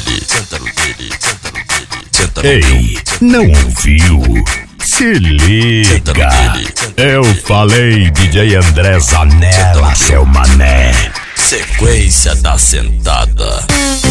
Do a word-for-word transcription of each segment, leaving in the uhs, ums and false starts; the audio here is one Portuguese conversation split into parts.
dele, senta no dele, senta no dele, senta no Ei, dele. não ouviu? Se liga, eu falei D J André Zanella, seu mané. Sequência da sentada.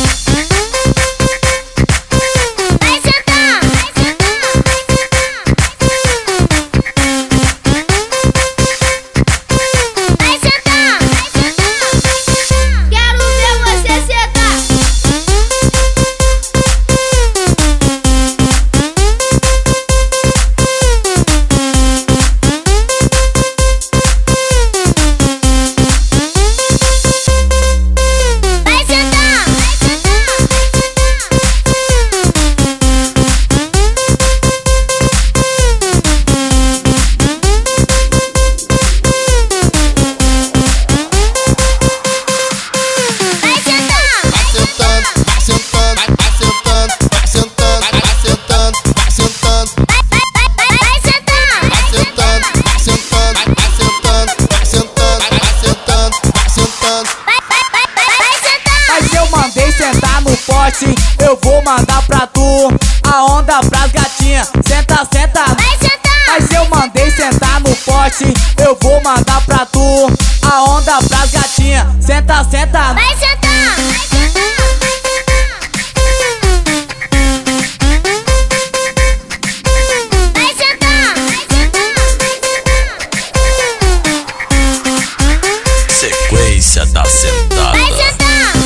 Eu vou mandar pra tu a onda pras gatinhas. Senta, senta, vai sentar. Mas eu mandei sentar no pote. Eu vou mandar pra tu a onda pras gatinhas. Senta, senta, vai sentar, vai sentar. Vai sentar, vai sentar. Sequência da sentada. Vai sentar.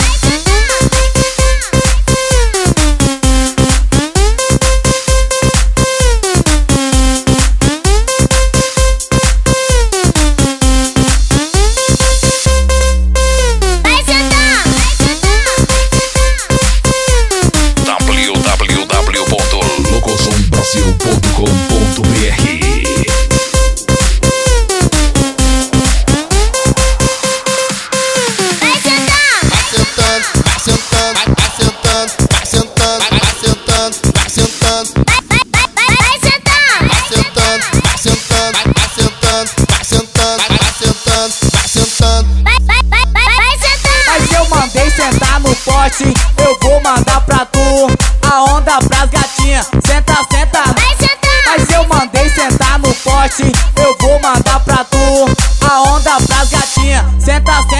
Eu vou mandar pra tu a onda pras gatinhas. Senta, senta, vai sentar. Mas eu mandei sentar no pote. Eu vou mandar pra tu a onda pras gatinhas. Senta, senta.